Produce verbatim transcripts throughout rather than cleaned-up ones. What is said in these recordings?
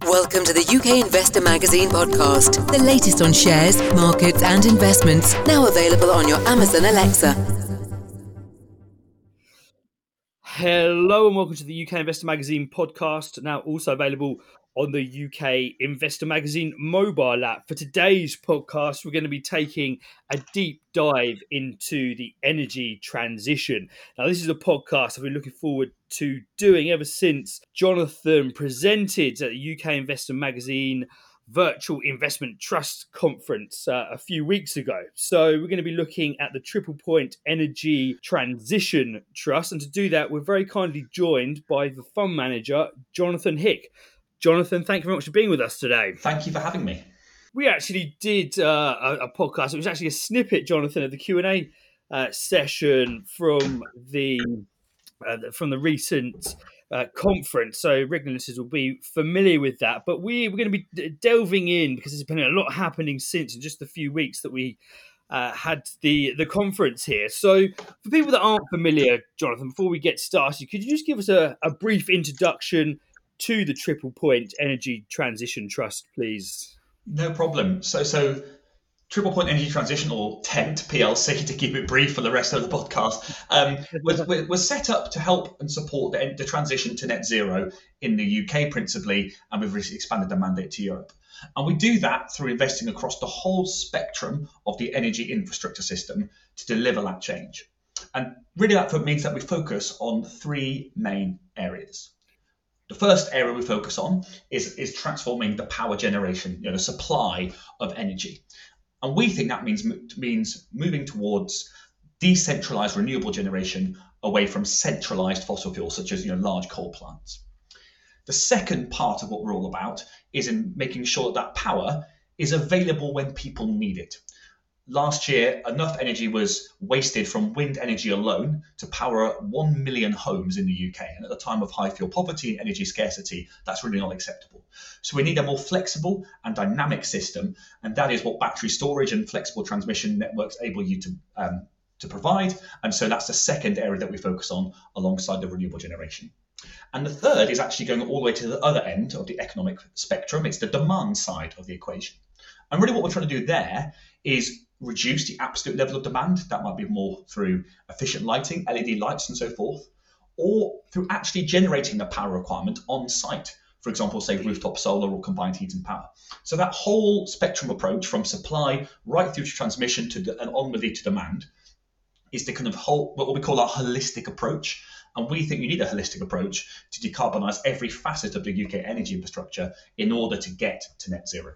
Welcome to the U K Investor Magazine podcast, the latest on shares, markets and investments, now available on your Amazon Alexa. Hello and welcome to the U K Investor Magazine podcast, now also available on the U K Investor Magazine mobile app. For today's podcast, we're going to be taking a deep dive into the energy transition. Now, this is a podcast I've been looking forward to doing ever since Jonathan presented at the U K Investor Magazine Virtual Investment Trust Conference uh, a few weeks ago. So we're going to be looking at the Triple Point Energy Transition Trust. And to do that, we're very kindly joined by the fund manager, Jonathan Hick. Jonathan, thank you very much for being with us today. Thank you for having me. We actually did uh, a, a podcast. It was actually a snippet, Jonathan, of the Q and A uh, session from the uh, from the recent uh, conference. So regular listeners will be familiar with that. But we, we're going to be d- delving in because there's been a lot happening since in just the few weeks that we uh, had the, the conference here. So for people that aren't familiar, Jonathan, before we get started, could you just give us a, a brief introduction to the Triple Point Energy Transition Trust, please? No problem. So, so Triple Point Energy Transition, or TENT P L C, to keep it brief for the rest of the podcast, um, was, was set up to help and support the, the transition to net zero in the U K principally, and we've recently expanded the mandate to Europe. And we do that through investing across the whole spectrum of the energy infrastructure system to deliver that change. And really that means that we focus on three main areas. The first area we focus on is, is transforming the power generation, you know, the supply of energy. And we think that means, means moving towards decentralized renewable generation away from centralized fossil fuels, such as you know, large coal plants. The second part of what we're all about is in making sure that power is available when people need it. Last year, enough energy was wasted from wind energy alone to power one million homes in the U K. And at the time of high fuel poverty and energy scarcity, that's really not acceptable. So we need a more flexible and dynamic system. And that is what battery storage and flexible transmission networks enable you to, um, to provide. And so that's the second area that we focus on alongside the renewable generation. And the third is actually going all the way to the other end of the economic spectrum. It's the demand side of the equation. And really what we're trying to do there is reduce the absolute level of demand. That might be more through efficient lighting, L E D lights and so forth, or through actually generating the power requirement on site. For example, say rooftop solar or combined heat and power. So that whole spectrum approach from supply right through to transmission to the, and onwardly to demand is the kind of whole, what we call our holistic approach. And we think you need a holistic approach to decarbonise every facet of the U K energy infrastructure in order to get to net zero.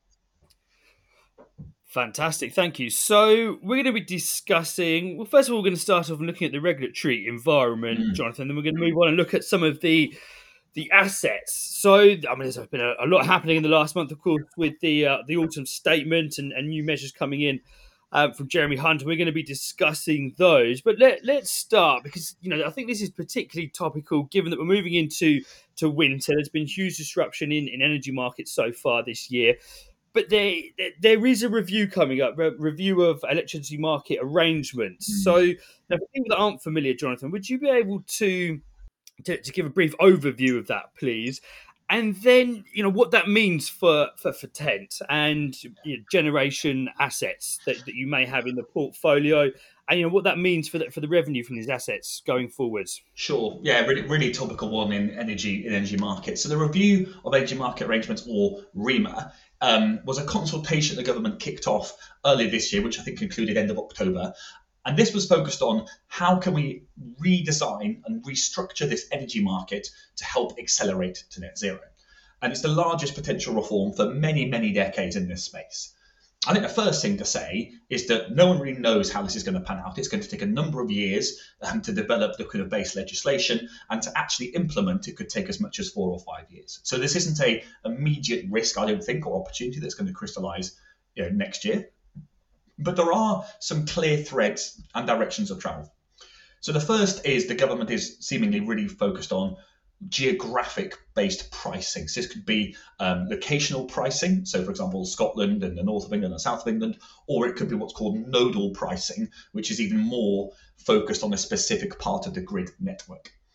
Fantastic, thank you. So we're going to be discussing, well, first of all, we're going to start off looking at the regulatory environment, mm. Jonathan, then we're going to move on and look at some of the the assets. So, I mean, there's been a, a lot happening in the last month, of course, with the uh, the autumn statement and, and new measures coming in uh, from Jeremy Hunt, and we're going to be discussing those. But let, let's start, because, you know, I think this is particularly topical, given that we're moving into to winter. There's been huge disruption in, in energy markets so far this year. But there, there is a review coming up, a review of electricity market arrangements. Mm. So, now, for people that aren't familiar, Jonathan, would you be able to, to to give a brief overview of that, please? And then, you know, what that means for for, for TENT and you know, generation assets that, that you may have in the portfolio, and you know what that means for the, for the revenue from these assets going forwards. Sure, yeah, really, really topical one in energy in energy markets. So the review of energy market arrangements, or REMA, um, was a consultation the government kicked off earlier this year, which I think concluded end of October. And this was focused on how can we redesign and restructure this energy market to help accelerate to net zero. And it's the largest potential reform for many, many decades in this space. I think the first thing to say is that no one really knows how this is going to pan out. It's going to take a number of years um, to develop the kind of base legislation, and to actually implement it could take as much as four or five years. So this isn't a immediate risk, I don't think, or opportunity that's going to crystallize you know, next year. But there are some clear threads and directions of travel. So the first is the government is seemingly really focused on geographic-based pricing. So this could be um, locational pricing, so for example, Scotland and the north of England and south of England, or it could be what's called nodal pricing, which is even more focused on a specific part of the grid network.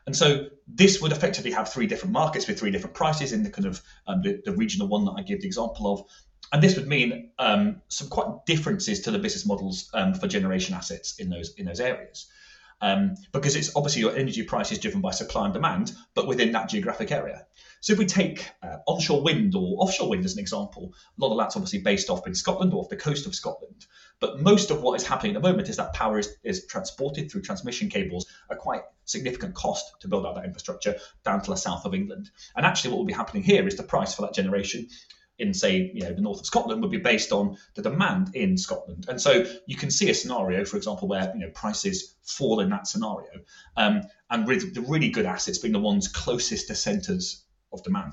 And so this would effectively have three different markets with three different prices in the kind of um, the, the regional one that I give the example of. And this would mean um, some quite differences to the business models um, for generation assets in those in those areas. Um, because it's obviously your energy price is driven by supply and demand, but within that geographic area. So if we take uh, onshore wind or offshore wind as an example, a lot of that's obviously based off in Scotland or off the coast of Scotland. But most of what is happening at the moment is that power is, is transported through transmission cables at quite significant cost to build out that infrastructure down to the south of England. And actually what will be happening here is the price for that generation in, say, you know, the north of Scotland would be based on the demand in Scotland. And so you can see a scenario, for example, where, you know, prices fall in that scenario, um, and with the really good assets being the ones closest to centres of demand.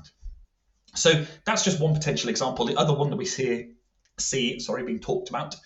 So that's just one potential example. The other one that we see, see sorry, being talked about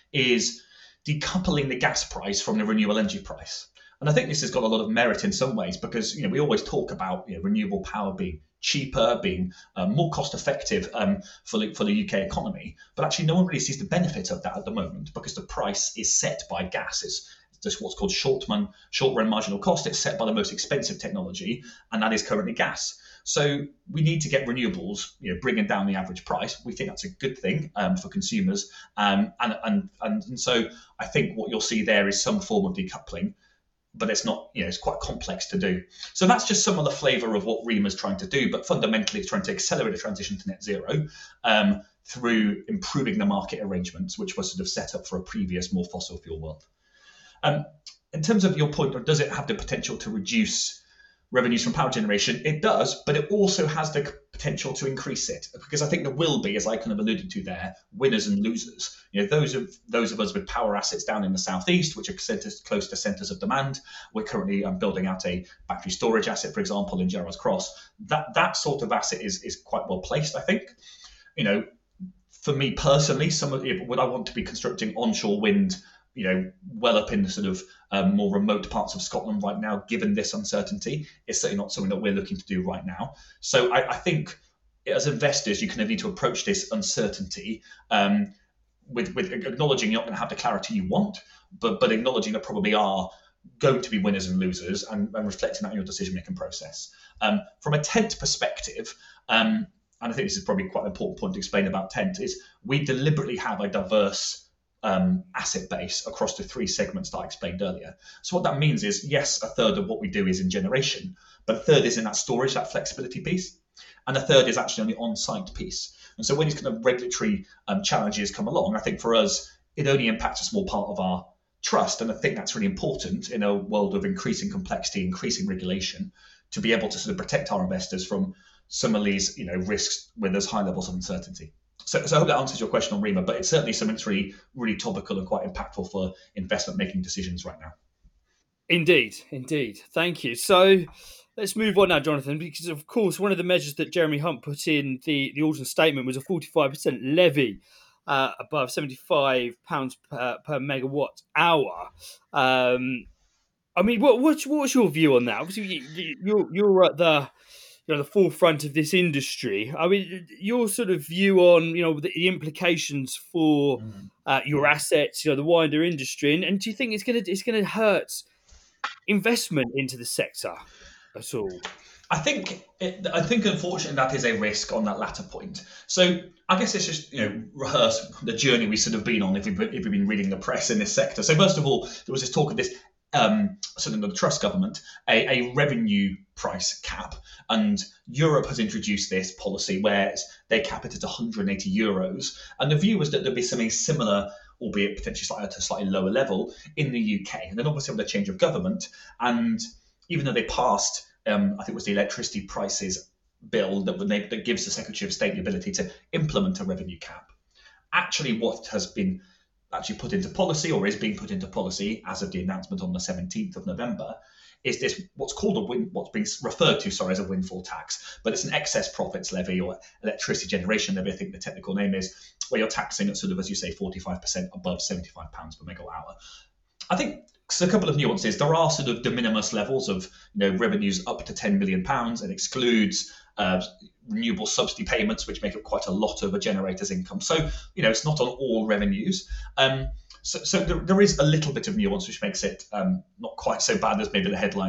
is decoupling the gas price from the renewable energy price. And I think this has got a lot of merit in some ways because, you know, we always talk about, you know, renewable power being cheaper, being um, more cost effective um, for the for the U K economy, but actually no one really sees the benefit of that at the moment because the price is set by gas. It's just what's called short run short run marginal cost. It's set by the most expensive technology, and that is currently gas. So we need to get renewables, you know, bringing down the average price. We think that's a good thing um, for consumers, um, and, and and and so I think what you'll see there is some form of decoupling. But it's not, you know, it's quite complex to do. So that's just some of the flavour of what REMA is trying to do, but fundamentally it's trying to accelerate the transition to net zero um, through improving the market arrangements, which were sort of set up for a previous, more fossil fuel world. Um, in terms of your point, does it have the potential to reduce revenues from power generation? It does, but it also has the potential to increase it, because I think there will be, as I kind of alluded to there, winners and losers. You know, those of those of us with power assets down in the southeast, which are centers, close to centres of demand. We're currently um, building out a battery storage asset, for example, in Gerrards Cross. That that sort of asset is is quite well placed, I think. You know, for me personally, some of it, would I want to be constructing onshore wind, you know, well up in the sort of um, more remote parts of Scotland right now, given this uncertainty? It's certainly not something that we're looking to do right now. So I, I think as investors, you kind of need to approach this uncertainty um, with, with acknowledging you're not going to have the clarity you want, but but acknowledging there probably are going to be winners and losers, and, and reflecting that in your decision-making process. Um, from a T E N T perspective, um, and I think this is probably quite an important point to explain about T E N T, is we deliberately have a diverse Um, asset base across the three segments that I explained earlier. So what that means is, yes, a third of what we do is in generation, but a third is in that storage, that flexibility piece, and a third is actually on the on-site piece. And so when these kind of regulatory um, challenges come along, I think for us, it only impacts a small part of our trust, and I think that's really important in a world of increasing complexity, increasing regulation, to be able to sort of protect our investors from some of these, you know, risks when there's high levels of uncertainty. So, so I hope that answers your question on REMA, but it's certainly something that's really, really topical and quite impactful for investment making decisions right now. Indeed, indeed. Thank you. So let's move on now, Jonathan, because of course one of the measures that Jeremy Hunt put in the, the autumn statement was a forty-five percent levy uh, above seventy-five pounds per, per megawatt hour. Um, I mean, what, what's, what's your view on that? Obviously, you, you're, you're at the... you know, the forefront of this industry. I mean, your sort of view on, you know, the, the implications for uh, your assets, you know, the wider industry, and, and do you think it's going to it's going to hurt investment into the sector at all? I think it, I think unfortunately that is a risk on that latter point. So I guess it's just, you know, rehearse the journey we've sort of been on if we've, if we've been reading the press in this sector. So first of all, there was this talk of this Um, something of the Truss government, a, a revenue price cap, and Europe has introduced this policy where they cap it at one hundred eighty euros, and the view was that there'd be something similar, albeit potentially slightly at a slightly lower level, in the U K. And then obviously with the change of government, and even though they passed, um, I think it was the electricity prices bill that, they, that gives the Secretary of State the ability to implement a revenue cap. Actually, what has been actually put into policy, or is being put into policy as of the announcement on the seventeenth of November, is this what's called a win, what's being referred to, sorry, as a windfall tax, but it's an excess profits levy or electricity generation levy, I think the technical name is, where you're taxing at sort of, as you say, forty-five percent above seventy-five pounds per megawatt hour. I think so a couple of nuances. There are sort of de minimis levels of, you know, revenues up to ten million pounds, and excludes uh, renewable subsidy payments, which make up quite a lot of a generator's income. So, you know, it's not on all revenues. Um, so so there, there is a little bit of nuance, which makes it um, not quite so bad as maybe the headlines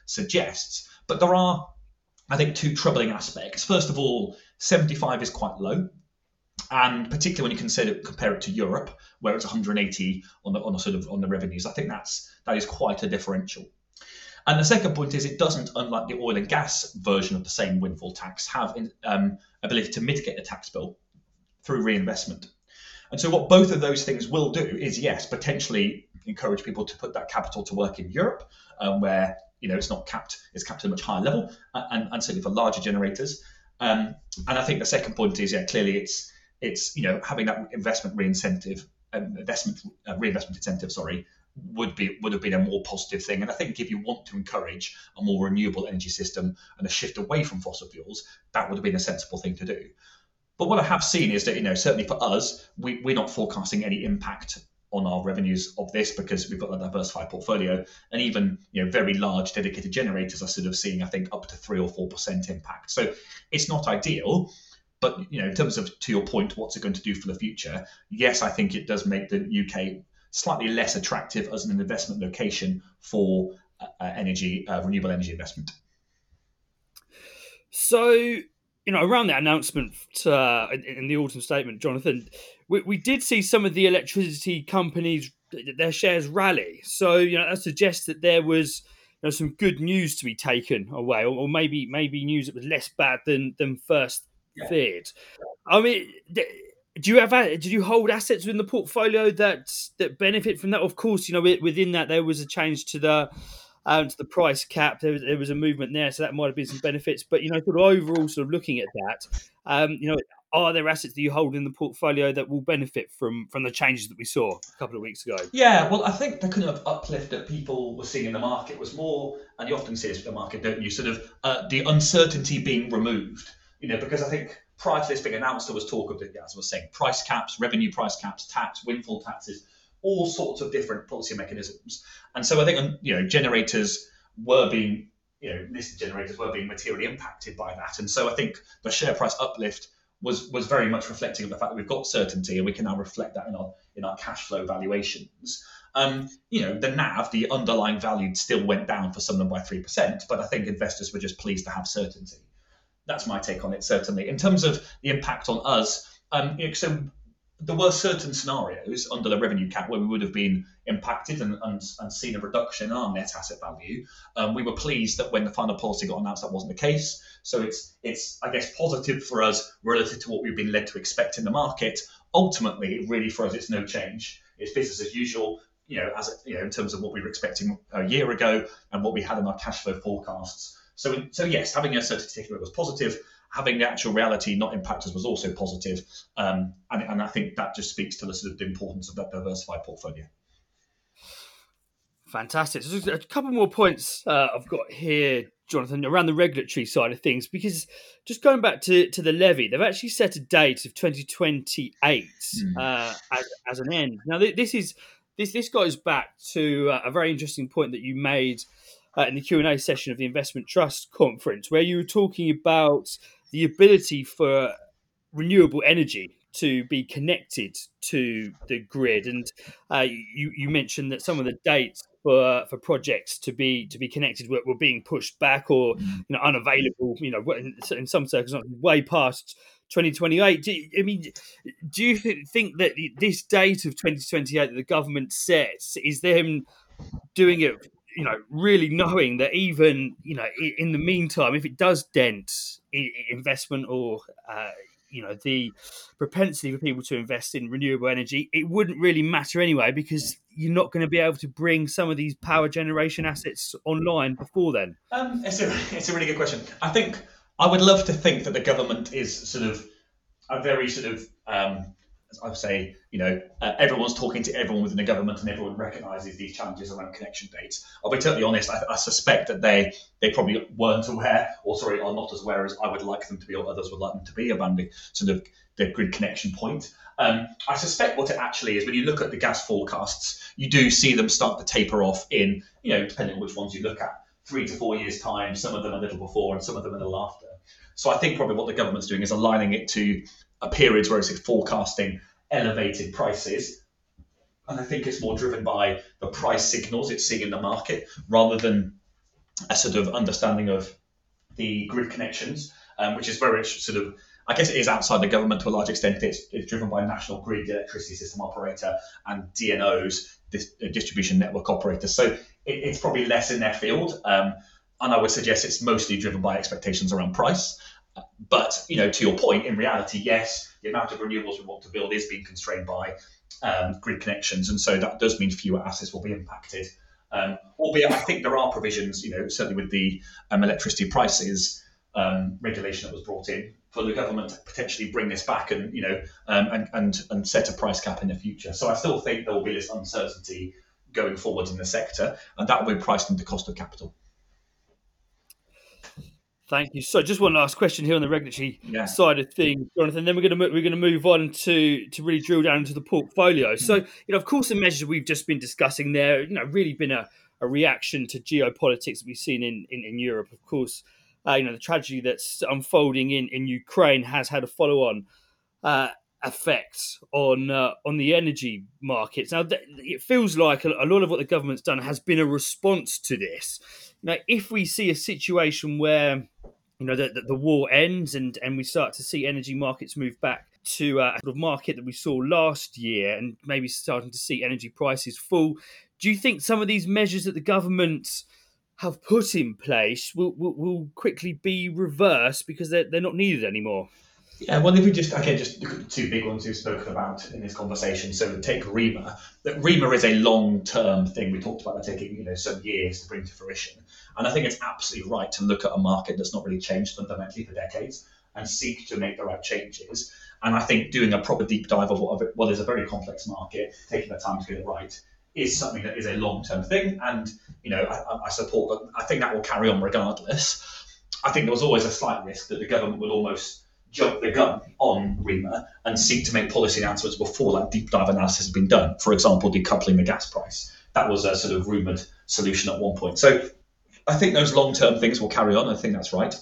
suggests. But there are, I think, two troubling aspects. First of all, seventy-five is quite low. And particularly when you consider compare it to Europe, where it's one hundred eighty on the on a sort of on the revenues, I think that's that is quite a differential. And the second point is it doesn't, unlike the oil and gas version of the same windfall tax, have um, ability to mitigate the tax bill through reinvestment. And so what both of those things will do is, yes, potentially encourage people to put that capital to work in Europe, um, where you know it's not capped, it's capped at a much higher level, and, and certainly for larger generators. Um, and I think the second point is, yeah, clearly it's it's you know having that investment re-incentive, um, investment uh, reinvestment incentive, sorry. would be would have been a more positive thing. And I think if you want to encourage a more renewable energy system and a shift away from fossil fuels, that would have been a sensible thing to do. But what I have seen is that, you know, certainly for us, we, we're not forecasting any impact on our revenues of this because we've got a diversified portfolio, and even, you know, very large dedicated generators are sort of seeing, I think, up to three or four percent impact. So it's not ideal. But, you know, in terms of, to your point, what's it going to do for the future? Yes, I think it does make the U K slightly less attractive as an investment location for uh, energy, uh, renewable energy investment. So, you know, around that announcement uh, in the autumn statement, Jonathan, we, we did see some of the electricity companies, their shares rally. So, you know, that suggests that there was, you know, some good news to be taken away, or, or maybe maybe news that was less bad than than first yeah. feared. I mean. Th- Do you have? Did you hold assets within the portfolio that that benefit from that? Of course, you know within that there was a change to the um, to the price cap. There was there was a movement there, so that might have been some benefits. But you know, sort of overall, sort of looking at that, um, you know, are there assets that you hold in the portfolio that will benefit from from the changes that we saw a couple of weeks ago? Yeah, well, I think the kind of uplift that people were seeing in the market was more, and you often see this with the market, don't you? Sort of uh, the uncertainty being removed. You know, because I think. Prior to this being announced, there was talk of, as I was saying, price caps, revenue price caps, tax, windfall taxes, all sorts of different policy mechanisms. And so I think, you know, generators were being, you know, listed generators were being materially impacted by that. And so I think the share price uplift was was very much reflecting of the fact that we've got certainty and we can now reflect that in our in our cash flow valuations. Um, you know, the N A V, the underlying value, still went down for some of them by three percent, but I think investors were just pleased to have certainty. That's my take on it, certainly. In terms of the impact on us, um, you know, so there were certain scenarios under the revenue cap where we would have been impacted and, and, and seen a reduction in our net asset value. Um, we were pleased that when the final policy got announced, that wasn't the case. So it's, it's I guess, positive for us relative to what we've been led to expect in the market. Ultimately, really, for us, it's no change. It's business as usual. You know, as you know, in terms of what we were expecting a year ago and what we had in our cash flow forecasts. So, so yes, having a certainty was positive. Having the actual reality not impact us was also positive. Um, and, and I think that just speaks to the sort of the importance of that diversified portfolio. Fantastic. So just a couple more points uh, I've got here, Jonathan, around the regulatory side of things, because just going back to, to the levy, they've actually set a date of twenty twenty-eight mm. uh, as, as an end. Now, this is this this goes back to a very interesting point that you made Uh, in the Q and A session of the Investment Trust Conference, where you were talking about the ability for renewable energy to be connected to the grid, and uh, you, you mentioned that some of the dates for for projects to be to be connected were, were being pushed back or you know unavailable. You know, in, in some circumstances, way past twenty twenty-eight. Do you, I mean, do you think that this date of twenty twenty-eight that the government sets is them doing it? You know, really knowing that even, you know, in the meantime, if it does dent investment or, uh, you know, the propensity for people to invest in renewable energy, it wouldn't really matter anyway, because you're not going to be able to bring some of these power generation assets online before then. Um, it's a, it's a really good question. I think I would love to think that the government is sort of a very sort of, um, I would say, you know, uh, everyone's talking to everyone within the government and everyone recognises these challenges around connection dates. I'll be totally honest, I, I suspect that they they probably weren't aware, or sorry, are not as aware as I would like them to be, or others would like them to be, around the sort of the grid connection point. Um, I suspect what it actually is, when you look at the gas forecasts, you do see them start to taper off in, you know, depending on which ones you look at, three to four years' time, some of them a little before and some of them a little after. So I think probably what the government's doing is aligning it to a period where it's forecasting elevated prices, and I think it's more driven by the price signals it's seeing in the market rather than a sort of understanding of the grid connections, um, which is very much sort of, I guess it is outside the government to a large extent. It's, it's driven by National Grid, the electricity system operator, and D N Os, dis- distribution network operators. So it, it's probably less in their field. Um, and I would suggest it's mostly driven by expectations around price. But, you know, to your point, in reality, yes, the amount of renewables we want to build is being constrained by um, grid connections. And so that does mean fewer assets will be impacted. Um, albeit I think there are provisions, you know, certainly with the um, electricity prices um, regulation that was brought in for the government to potentially bring this back and, you know, um, and, and, and set a price cap in the future. So I still think there will be this uncertainty going forward in the sector, and that will be priced into cost of capital. Thank you. So, just one last question here on the regulatory yeah. side of things, Jonathan. Then we're going to we're going to move on to to really drill down into the portfolio. So, you know, of course, the measures we've just been discussing there, you know, really been a, a reaction to geopolitics that we've seen in in, in Europe. Of course, uh, you know, the tragedy that's unfolding in, in Ukraine has had a follow on uh, effect on uh, on the energy markets. Now, th- it feels like a, a lot of what the government's done has been a response to this. Now, if we see a situation where you know, the, the, the war ends and, and we start to see energy markets move back to a sort of market that we saw last year and maybe starting to see energy prices fall, do you think some of these measures that the government have put in place will, will, will quickly be reversed because they're, they're not needed anymore? Yeah, well, if we just, okay, just look at the two big ones we've spoken about in this conversation. So take REMA. That REMA is a long-term thing. We talked about that taking, you know, some years to bring to fruition. And I think it's absolutely right to look at a market that's not really changed fundamentally for decades and seek to make the right changes. And I think doing a proper deep dive of what, what is a very complex market, taking the time to get it right, is something that is a long-term thing. And, you know, I, I support that. I think that will carry on regardless. I think there was always a slight risk that the government would almost jump the gun on REMA and seek to make policy announcements before that deep dive analysis has been done. For example, decoupling the gas price. That was a sort of rumoured solution at one point. So I think those long-term things will carry on. I think that's right.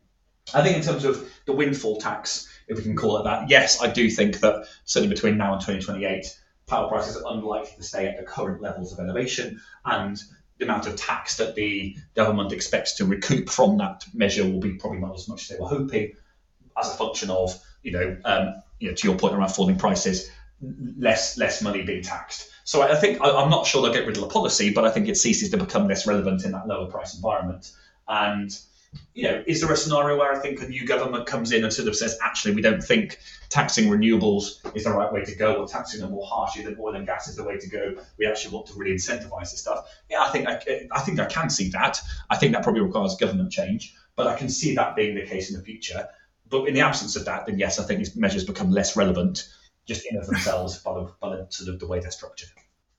I think in terms of the windfall tax, if we can call it that, yes, I do think that certainly between now and twenty twenty-eight, power prices are unlikely to stay at the current levels of elevation, and the amount of tax that the government expects to recoup from that measure will be probably not as much as they were hoping, as a function of, you know, um, you know, to your point around falling prices, less less money being taxed. So I think I, I'm not sure they'll get rid of the policy, but I think it ceases to become less relevant in that lower price environment. And, you know, is there a scenario where I think a new government comes in and sort of says, actually, we don't think taxing renewables is the right way to go, or taxing them more harshly than oil and gas is the way to go? We actually want to really incentivize this stuff. Yeah, I think I, I think I can see that. I think that probably requires government change, but I can see that being the case in the future. But in the absence of that, then yes, I think these measures become less relevant just in of themselves by the, by the sort of the way they're structured.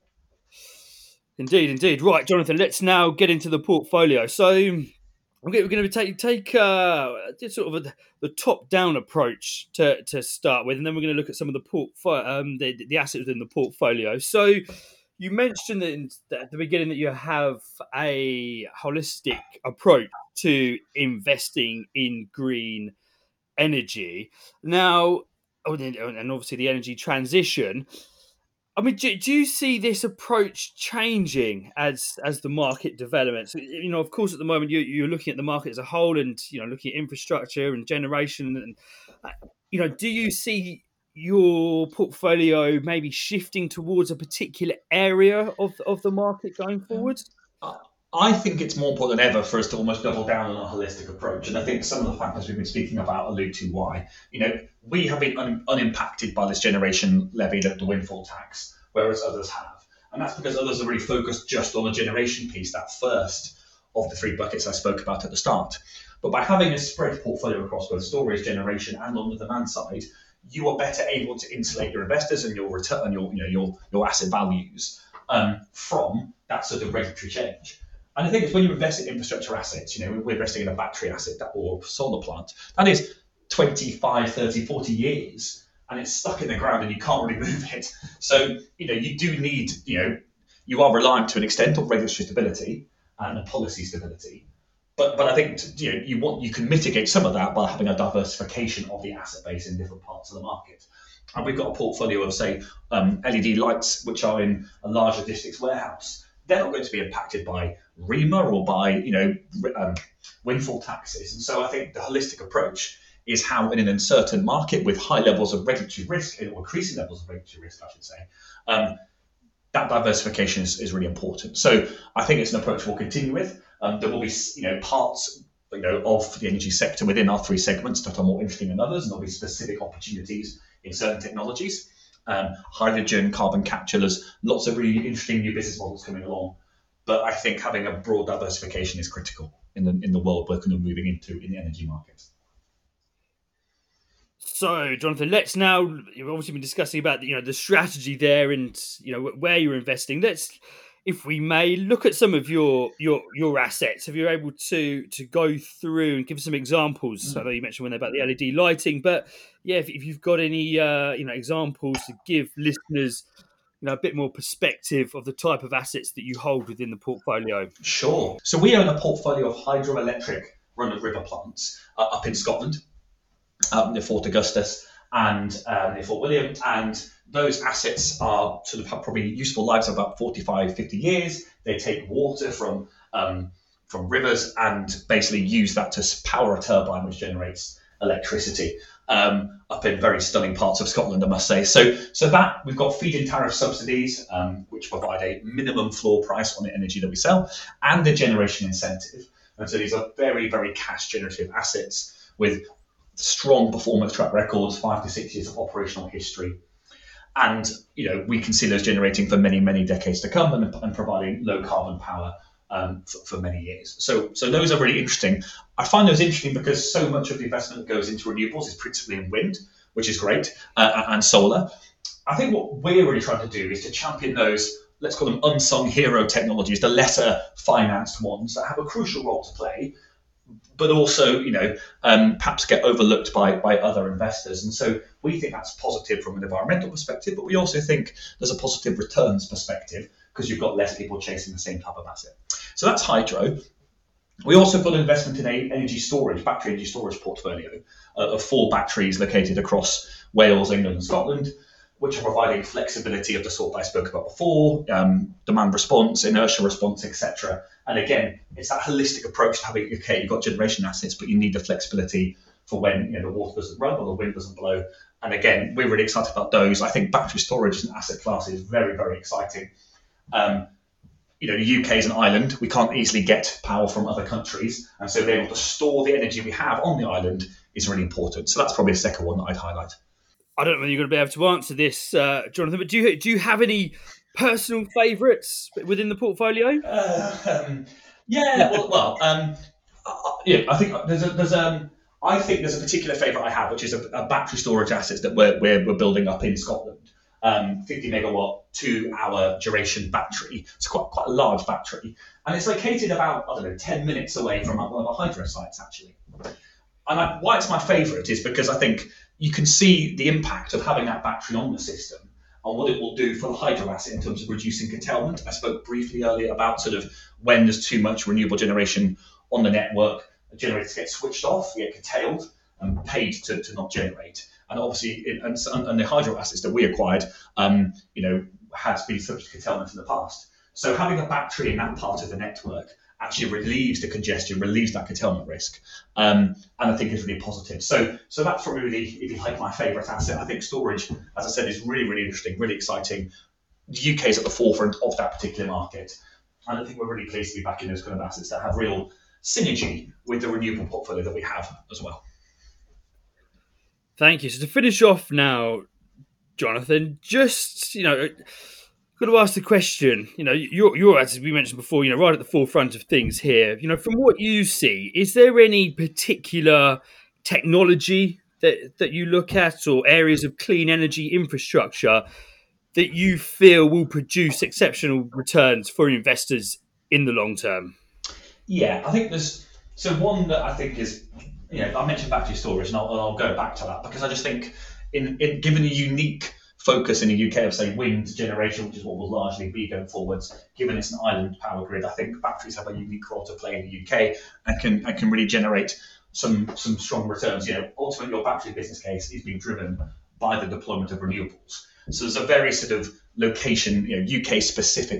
Indeed, indeed. Right, Jonathan, let's now get into the portfolio. So we're going to take take uh, sort of a, the top-down approach to, to start with, and then we're going to look at some of the portfolio, um, the, the assets within the portfolio. So you mentioned that at the beginning that you have a holistic approach to investing in green energy. Now, and obviously the energy transition. I mean, do, do you see this approach changing as as the market develops? You know, of course, at the moment you, you're looking at the market as a whole, and you know, looking at infrastructure and generation, and uh, you know, do you see your portfolio maybe shifting towards a particular area of of the market going forward? I think it's more important than ever for us to almost double down on a holistic approach. And I think some of the factors we've been speaking about allude to why. You know, we have been un- unimpacted by this generation levy, the, the windfall tax, whereas others have. And that's because others are really focused just on the generation piece, that first of the three buckets I spoke about at the start. But by having a spread portfolio across both storage, generation, and on the demand side, you are better able to insulate your investors and your return and your, you know, your, your asset values um, from that sort of regulatory change. And I think it's when you invest in infrastructure assets, you know, we're investing in a battery asset or solar plant, that is twenty-five, thirty, forty years, and it's stuck in the ground and you can't really move it. So, you know, you do need, you know, you are reliant to an extent on regulatory stability and policy stability. But but I think, you know, you want you can mitigate some of that by having a diversification of the asset base in different parts of the market. And we've got a portfolio of, say, um, L E D lights, which are in a large logistics warehouse. they're not going to be impacted by REMA or by, you know, um, windfall taxes. And so I think the holistic approach is how, in an uncertain market with high levels of regulatory risk, or increasing levels of regulatory risk, I should say, um, that diversification is, is really important. So I think it's an approach we'll continue with. Um, there will be, you know, parts, you know, of the energy sector within our three segments that are more interesting than others, and there'll be specific opportunities in certain technologies. Um, hydrogen, carbon capture, there's lots of really interesting new business models coming along. But I think having a broad diversification is critical in the in the world we're kind of moving into in the energy markets. So, Jonathan, let's now, you've obviously been discussing about, you know, the strategy there and, you know, where you're investing. Let's, if we may, look at some of your your your assets. If you're able to to go through and give some examples. Mm. I know you mentioned when about the L E D lighting, but yeah, if, if you've got any, uh, you know, examples to give listeners, you know, a bit more perspective of the type of assets that you hold within the portfolio. Sure. So we own a portfolio of hydroelectric run-of-river plants uh, up in Scotland, up near Fort Augustus and uh, near Fort William, and those assets are sort of have probably useful lives of about forty-five, fifty years. They take water from um, from rivers and basically use that to power a turbine which generates electricity um, up in very stunning parts of Scotland, I must say. So, so that we've got feed-in tariff subsidies, um, which provide a minimum floor price on the energy that we sell, and the generation incentive. And so these are very, very cash generative assets with strong performance track records, five to six years of operational history. And, you know, we can see those generating for many, many decades to come and, and providing low carbon power um, for, for many years. So, so those are really interesting. I find those interesting because so much of the investment that goes into renewables is principally in wind, which is great, uh, and solar. I think what we're really trying to do is to champion those, let's call them unsung hero technologies, the lesser financed ones that have a crucial role to play, but also, you know, um, perhaps get overlooked by, by other investors. And so we think that's positive from an environmental perspective, but we also think there's a positive returns perspective because you've got less people chasing the same type of asset. So that's hydro. We also put an investment in a energy storage, battery energy storage portfolio uh, of four batteries located across Wales, England and Scotland, which are providing flexibility of the sort I spoke about before, um, demand response, inertia response, et cetera. And again, it's that holistic approach to having, okay, you've got generation assets, but you need the flexibility for when, you know, the water doesn't run or the wind doesn't blow. And again, we're really excited about those. I think battery storage as an asset class is very, very exciting. Um, you know, the U K is an island. We can't easily get power from other countries. And so being able to store the energy we have on the island is really important. So that's probably the second one that I'd highlight. I don't know whether you're going to be able to answer this, uh, Jonathan, but do you do you have any personal favourites within the portfolio? Uh, um, yeah, well, well um, uh, yeah, I think there's a, there's um, I think there's a particular favourite I have, which is a, a battery storage assets that we're we're, we're building up in Scotland. Um, fifty megawatt, two hour duration battery. It's quite quite a large battery, and it's located about I don't know ten minutes away from one of our hydro sites actually. And I, why it's my favourite is because I think you can see the impact of having that battery on the system and what it will do for the hydro asset in terms of reducing curtailment. I spoke briefly earlier about sort of when there's too much renewable generation on the network, the generators get switched off, get curtailed and paid to, to not generate. And obviously, in, and, and the hydro assets that we acquired, um, you know, had been subject to curtailment in the past. So having a battery in that part of the network actually relieves the congestion, relieves that curtailment risk, um, and I think is really positive. So, so that's probably really, if you like, my favourite asset. I think storage, as I said, is really, really interesting, really exciting. The U K is at the forefront of that particular market, and I think we're really pleased to be back in those kind of assets that have real synergy with the renewable portfolio that we have as well. Thank you. So to finish off now, Jonathan, just, you know, got to ask the question, you know, you're, you're, as we mentioned before, you know, right at the forefront of things here. You know, from what you see, is there any particular technology that, that you look at or areas of clean energy infrastructure that you feel will produce exceptional returns for investors in the long term? Yeah, I think there's, so one that I think is, you know, I mentioned battery storage, and I'll, and I'll go back to that because I just think in, in given a unique focus in the U K of, say, wind generation, which is what will largely be going forwards, given it's an island power grid, I think batteries have a unique role to play in the U K and can and can really generate some some strong returns. You know, ultimately your battery business case is being driven by the deployment of renewables. So there's a very sort of location, you know, U K specific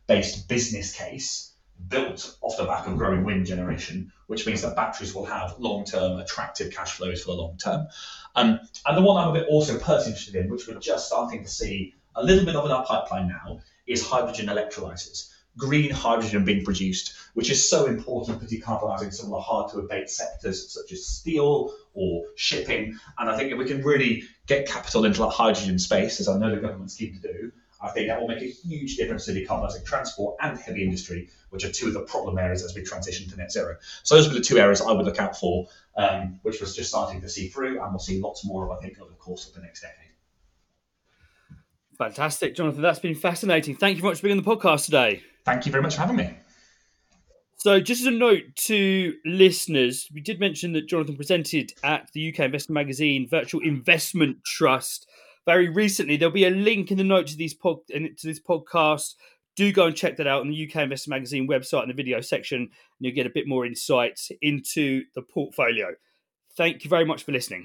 based business case built off the back of growing wind generation, which means that batteries will have long-term attractive cash flows for the long term. Um, and the one I'm a bit also personally interested in, which we're just starting to see a little bit of in our pipeline now, is hydrogen electrolyzers. Green hydrogen being produced, which is so important for decarbonising some of the hard-to-abate sectors such as steel or shipping. And I think if we can really get capital into that hydrogen space, as I know the government's keen to do, I think that will make a huge difference to decarbonising transport and heavy industry, which are two of the problem areas as we transition to net zero. So those were the two areas I would look out for, um, which was just starting to see through, and we'll see lots more of, I think, over the course of the next decade. Fantastic, Jonathan. That's been fascinating. Thank you very much for being on the podcast today. Thank you very much for having me. So just as a note to listeners, we did mention that Jonathan presented at the U K Investor Magazine Virtual Investment Trust very recently. There'll be a link in the note to, these pod, to this podcast. Do go and check that out on the U K Investor Magazine website in the video section, and you'll get a bit more insight into the portfolio. Thank you very much for listening.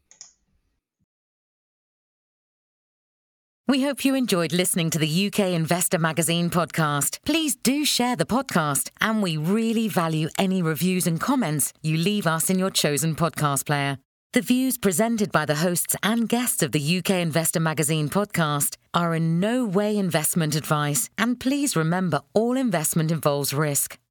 We hope you enjoyed listening to the U K Investor Magazine podcast. Please do share the podcast, and we really value any reviews and comments you leave us in your chosen podcast player. The views presented by the hosts and guests of the U K Investor Magazine podcast are in no way investment advice, and please remember all investment involves risk.